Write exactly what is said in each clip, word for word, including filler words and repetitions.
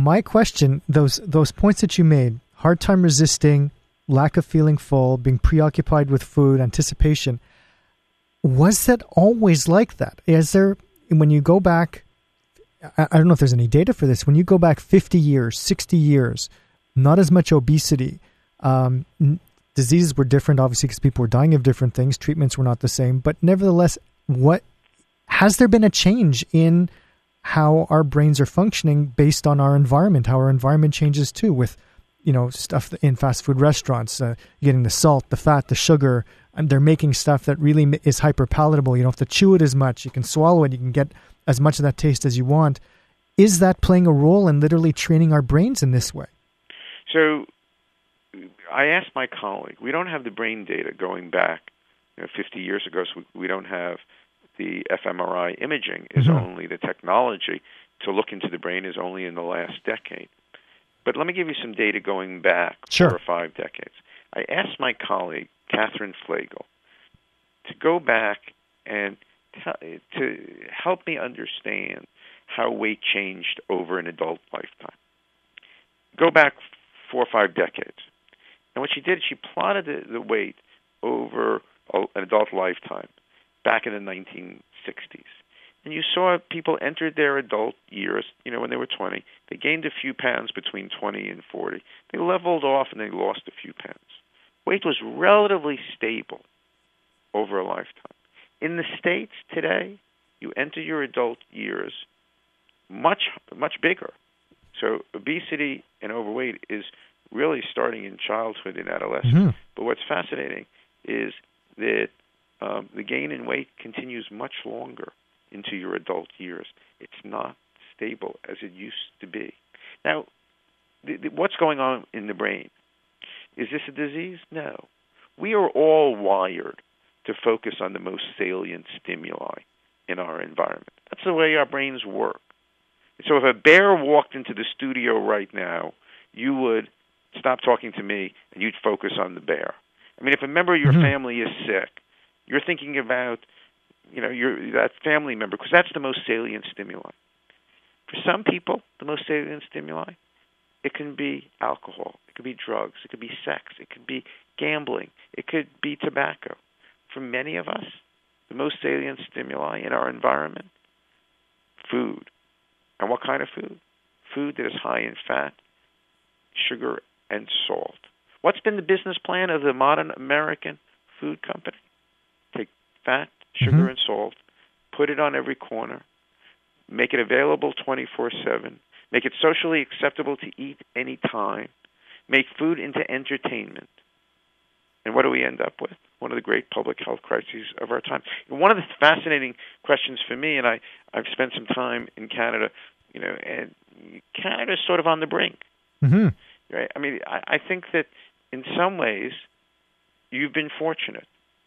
my question, those those points that you made, hard time resisting, lack of feeling full, being preoccupied with food, anticipation, was that always like that? Is there, when you go back, I, I don't know if there's any data for this, when you go back fifty years, sixty years, not as much obesity, um, n- diseases were different, obviously, because people were dying of different things, treatments were not the same, but nevertheless, what has there been a change in how our brains are functioning based on our environment, how our environment changes too, with, you know, stuff in fast food restaurants, uh, getting the salt, the fat, the sugar, and they're making stuff that really is hyper palatable. You don't have to chew it as much. You can swallow it. You can get as much of that taste as you want. Is that playing a role in literally training our brains in this way? So I asked my colleague, we don't have the brain data going back, you know, fifty years ago, so we, we don't have the fMRI imaging is mm-hmm. only the technology to look into the brain is only in the last decade. But let me give you some data going back sure. four or five decades. I asked my colleague, Catherine Flegel, to go back and t- to help me understand how weight changed over an adult lifetime. Go back four or five decades. And what she did, she plotted the, the weight over a, an adult lifetime back in the nineteen sixties. And you saw people entered their adult years, you know, when they were twenty. They gained a few pounds between twenty and forty. They leveled off and they lost a few pounds. Weight was relatively stable over a lifetime. In the States today, you enter your adult years much, much bigger. So obesity and overweight is really starting in childhood and adolescence. Mm-hmm. But what's fascinating is that um, the gain in weight continues much longer into your adult years. It's not stable as it used to be. Now, the, the, what's going on in the brain? Is this a disease? No. We are all wired to focus on the most salient stimuli in our environment. That's the way our brains work. So if a bear walked into the studio right now, you would stop talking to me and you'd focus on the bear. I mean, if a member of your mm-hmm. family is sick, you're thinking about, you know, your that family member, because that's the most salient stimuli. For some people, the most salient stimuli, it can be alcohol, it could be drugs, it could be sex, it could be gambling, it could be tobacco. For many of us, the most salient stimuli in our environment, food. And what kind of food? Food that is high in fat, sugar, and salt. What's been the business plan of the modern American food company? Take fat, sugar, mm-hmm. and salt, put it on every corner, make it available twenty-four seven, make it socially acceptable to eat any time, make food into entertainment. And what do we end up with? One of the great public health crises of our time. And one of the fascinating questions for me, and I, I've spent some time in Canada, you know, and Canada is sort of on the brink. Mm-hmm. Right? I mean, I, I think that in some ways you've been fortunate.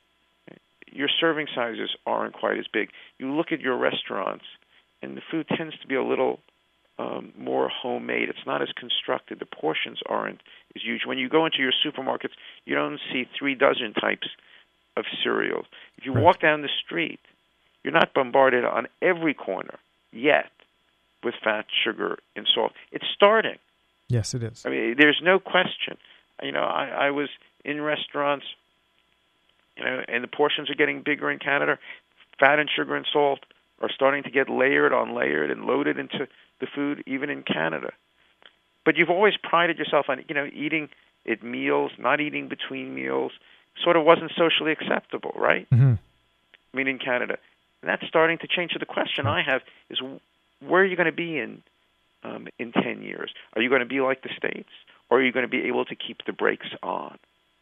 Your serving sizes aren't quite as big. You look at your restaurants, and the food tends to be a little um, more homemade. It's not as constructed. The portions aren't as huge. When you go into your supermarkets, you don't see three dozen types of cereals. If you right. walk down the street, you're not bombarded on every corner yet with fat, sugar, and salt. It's starting. Yes, it is. I mean, there's no question. You know, I, I was in restaurants, you know, and the portions are getting bigger in Canada. Fat and sugar and salt are starting to get layered on layered and loaded into the food, even in Canada. But you've always prided yourself on, you know, eating at meals, not eating between meals. Sort of wasn't socially acceptable, right? Mm-hmm. I mean, in Canada. And that's starting to change. So the question I have is, where are you going to be in um, in ten years? Are you going to be like the States, or are you going to be able to keep the brakes on?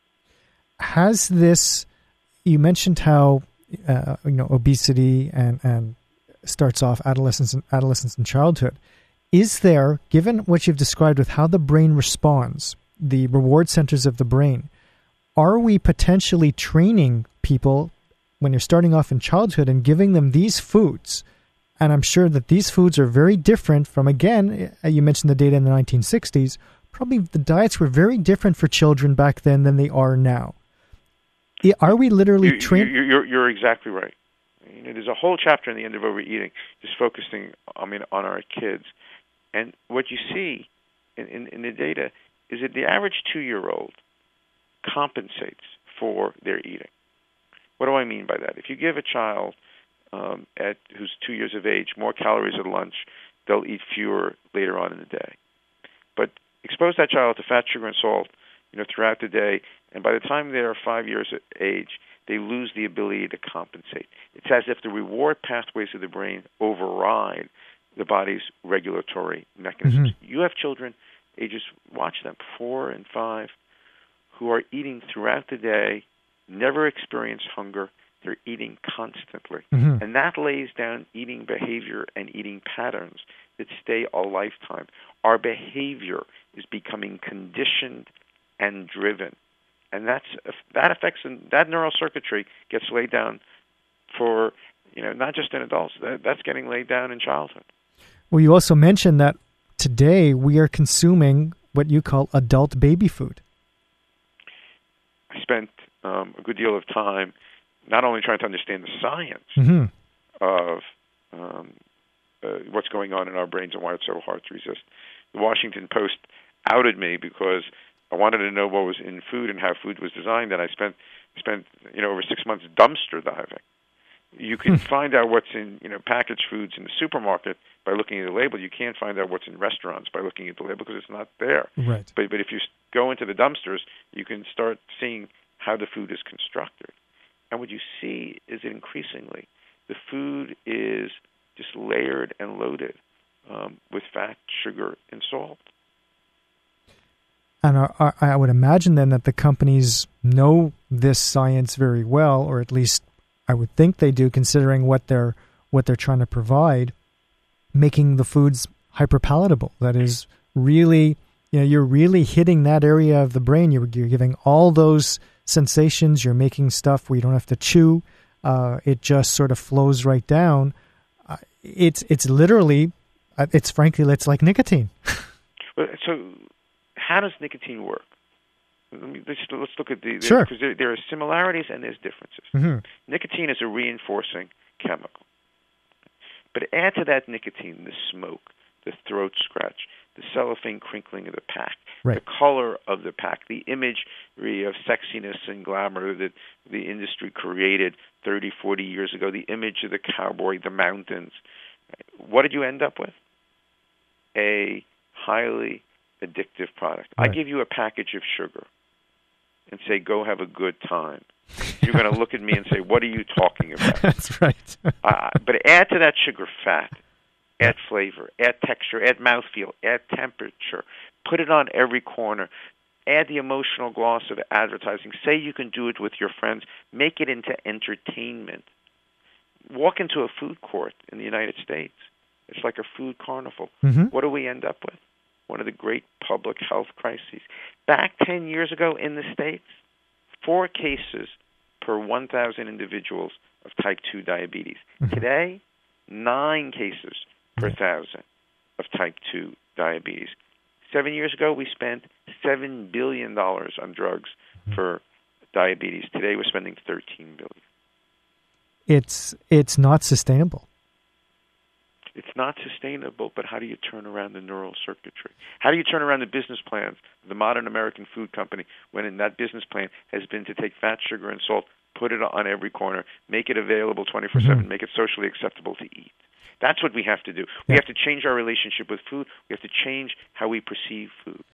Has this, you mentioned how, uh, you know, obesity and, and starts off adolescence and adolescence and childhood. Is there, given what you've described with how the brain responds, the reward centers of the brain, are we potentially training people when you're starting off in childhood and giving them these foods? And I'm sure that these foods are very different from, again, you mentioned the data in the nineteen sixties, probably the diets were very different for children back then than they are now. Are we literally you, training? You're, you're, you're exactly right. You know, there's a whole chapter in the end of Overeating just focusing, I mean, on our kids. And what you see in, in, in the data is that the average two-year-old compensates for their eating. What do I mean by that? If you give a child um, at who's two years of age more calories at lunch, they'll eat fewer later on in the day. But expose that child to fat, sugar, and salt, you know, throughout the day, and by the time they're five years of age, they lose the ability to compensate. It's as if the reward pathways of the brain override the body's regulatory mechanisms. Mm-hmm. You have children, ages, watch them, four and five, who are eating throughout the day, never experience hunger. They're eating constantly. Mm-hmm. And that lays down eating behavior and eating patterns that stay a lifetime. Our behavior is becoming conditioned and driven. And that's that affects, that neural circuitry gets laid down for, you know, not just in adults. That, that's getting laid down in childhood. Well, you also mentioned that today we are consuming what you call adult baby food. I spent um, a good deal of time not only trying to understand the science mm-hmm. of um, uh, what's going on in our brains and why it's so hard to resist. The Washington Post outed me because I wanted to know what was in food and how food was designed, and I spent spent you know over six months dumpster diving. You can find out what's in you know packaged foods in the supermarket by looking at the label. You can't find out what's in restaurants by looking at the label because it's not there. Right. But but if you go into the dumpsters, you can start seeing how the food is constructed. And what you see is that increasingly the food is just layered and loaded um, with fat, sugar, and salt. And I, I would imagine then that the companies know this science very well, or at least I would think they do, considering what they're what they're trying to provide, making the foods hyperpalatable. That is really, you know, you're really hitting that area of the brain. You're, you're giving all those sensations. You're making stuff where you don't have to chew. Uh, it just sort of flows right down. Uh, it's it's literally, uh, it's frankly, it's like nicotine. Well, so how does nicotine work? Let me, let's, let's look at the, sure. because there, there are similarities and there's differences. Mm-hmm. Nicotine is a reinforcing chemical. But add to that nicotine the smoke, the throat scratch, the cellophane crinkling of the pack, right. the color of the pack, the imagery of sexiness and glamour that the industry created thirty, forty years ago, the image of the cowboy, the mountains. What did you end up with? A highly addictive product. Right. I give you a package of sugar and say, go have a good time. You're going to look at me and say, what are you talking about? That's right. uh, but add to that sugar fat, add flavor, add texture, add mouthfeel, add temperature. Put it on every corner. Add the emotional gloss of advertising. Say you can do it with your friends. Make it into entertainment. Walk into a food court in the United States. It's like a food carnival. Mm-hmm. What do we end up with? One of the great public health crises. Back ten years ago in the States, four cases per one thousand individuals of type two diabetes. Mm-hmm. Today, nine cases per one thousand of type two diabetes. Seven years ago, we spent seven billion dollars on drugs mm-hmm. for diabetes. Today, we're spending thirteen billion dollars. It's it's not sustainable. It's not sustainable, but how do you turn around the neural circuitry? How do you turn around the business plans of the modern American food company when in that business plan has been to take fat, sugar, and salt, put it on every corner, make it available twenty-four seven, mm-hmm. make it socially acceptable to eat? That's what we have to do. We yeah. have to change our relationship with food. We have to change how we perceive food.